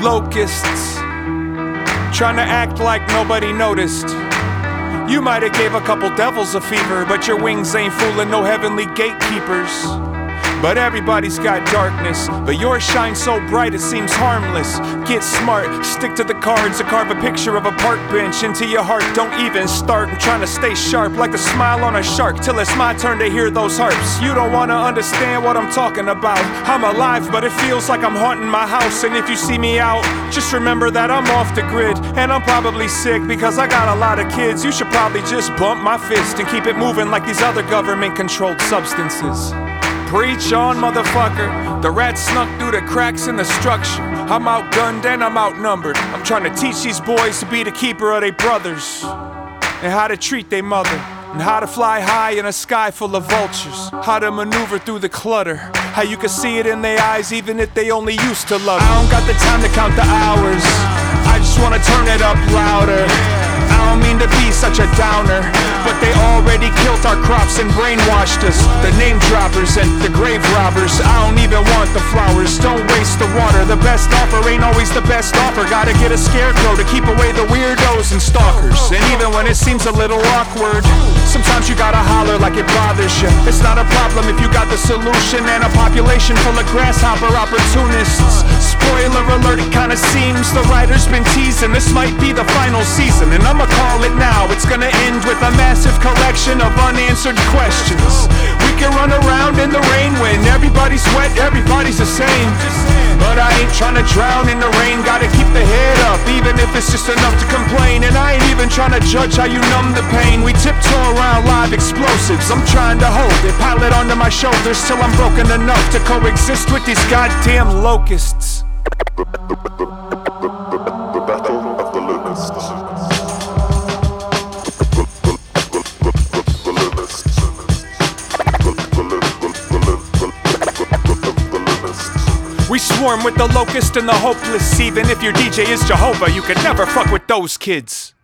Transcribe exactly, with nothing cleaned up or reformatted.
Locusts, trying to act like nobody noticed. You might have gave a couple devils a fever, but your wings ain't fooling no heavenly gatekeepers. But everybody's got darkness, but yours shines so bright it seems harmless. Get smart, stick to the cards, and carve a picture of a park bench into your heart. Don't even start. I'm trying to stay sharp like the smile on a shark till it's my turn to hear those harps. You don't wanna understand what I'm talking about. I'm alive, but it feels like I'm haunting my house. And if you see me out, just remember that I'm off the grid, and I'm probably sick because I got a lot of kids. You should probably just bump my fist and keep it moving like these other government-controlled substances. Preach on, motherfucker. The rat snuck through the cracks in the structure. I'm outgunned and I'm outnumbered. I'm trying to teach these boys to be the keeper of their brothers, and how to treat their mother, and how to fly high in a sky full of vultures, how to maneuver through the clutter, how you can see it in their eyes even if they only used to love it. I don't got the time to count the hours, I just wanna turn it up louder. I don't mean to be such a downer, but they already killed our crops and brainwashed us. The name droppers and the grave robbers. I don't even want the flowers, don't waste the water. The best offer ain't always the best offer. Gotta get a scarecrow to keep away the weirdos and stalkers. And even when it seems a little awkward, sometimes you gotta holler like it bothers you. It's not a problem if you got the solution, and a population full of grasshopper opportunists. Spoiler alert, it kinda seems the writer's been teasing this might be the final season, and I'ma call it now. It's gonna end with a massive collection of unanswered questions. We can run around in the rain when everybody's wet, everybody's the same. But I ain't trying to drown in the rain, gotta keep the head up, even if it's just enough to complain. And I ain't even trying to judge how you numb the pain. We tiptoe around live explosives, I'm trying to hold it, pile it onto my shoulders till I'm broken enough to coexist with these goddamn locusts. The Battle of the Locusts. We swarm with the locust and the hopeless. Even if your D J is Jehovah, you could never fuck with those kids.